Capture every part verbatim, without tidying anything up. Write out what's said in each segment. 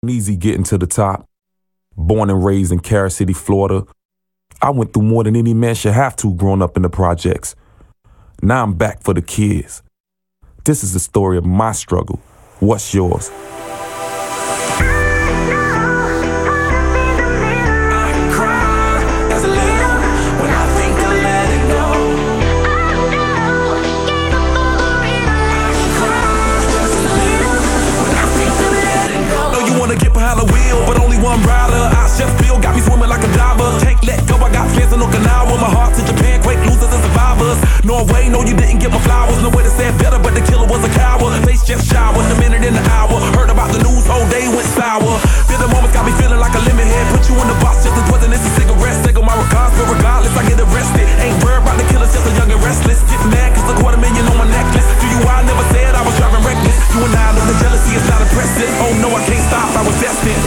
Easy getting to the top. Born and raised in Carol City, Florida. I went through more than any man should have to growing up in the projects. Now I'm back for the kids. This is the story of my struggle. What's yours? But only one rider, I just feel got me swimming like a diver. Can't let go, I got plans in Okinawa. My heart to Japan, quake losers and survivors. Norway, no you didn't get my flowers. No way to say it better, but the killer was a coward. Face just showered, a minute in the hour. Heard about the news, whole day went sour. Feel the moments got me feeling like a lemon head. Put you in the box just as wasn't this a cigarette. Take on my regards, but regardless I get arrested. Ain't worried about the killers, just a young and restless. Get mad cause a quarter million on my necklace. Do you I never said I was driving reckless. You and I know the jealousy is not impressive. Oh no, I can't stop, I was destined.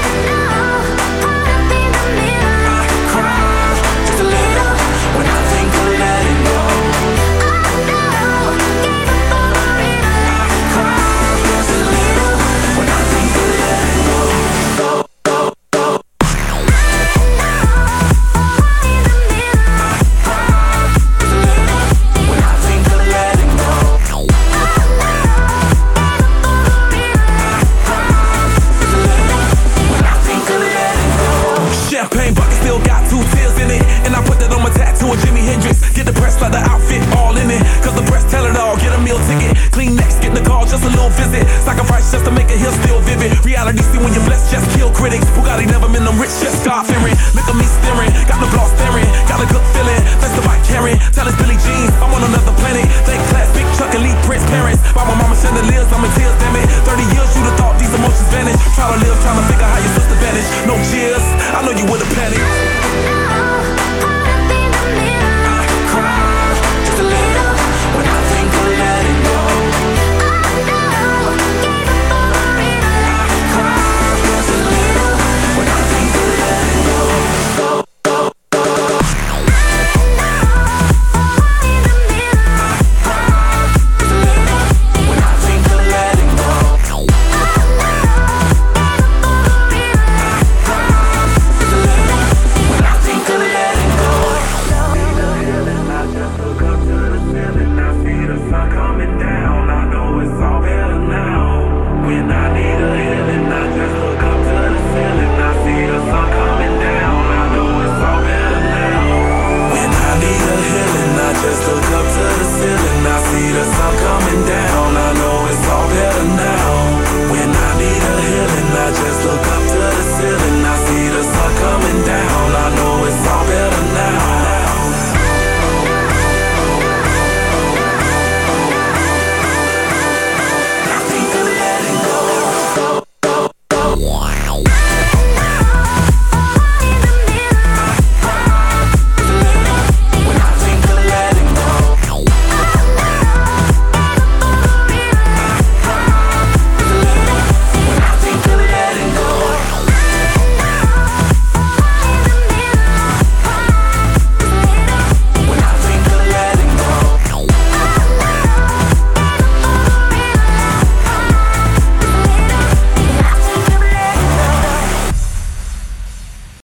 Champagne bucket still got two tears in it. And I put that on my tattoo of Jimi Hendrix. Get the press like the outfit all in it. Cause the press tell it all, get a meal ticket. Clean next, get the call, just a little visit. Sacrifice just to make it here still vivid. Reality see when you're blessed, just kill critics. Bugatti never been them rich, just God fearing. Look at me staring, got the block staring. Got a good feeling, that's the bike carrying. Tell us Billie Jean, I'm on another planet. Thank class, big Chuck and Lee Prince parents. By my mama chandeliers, I'm in tears, damn it. thirty years, you'd have thought these emotions vanish. Try to live, trying to figure how your sister vanished. No cheers, I know you would've panicked.